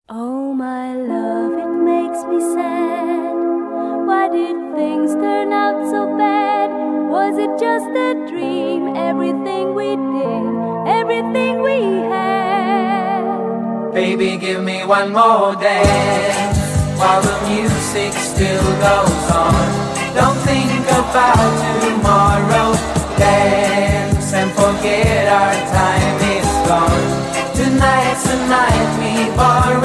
Oh, my love, it makes me sad. Why did things turn out so bad? Was it just a dream? Everything we did, everything we had. Baby, give me one more dance while the music still goes on. Don't think about tomorrow. Dance and forget our time is gone. Tonight's the night we borrowed.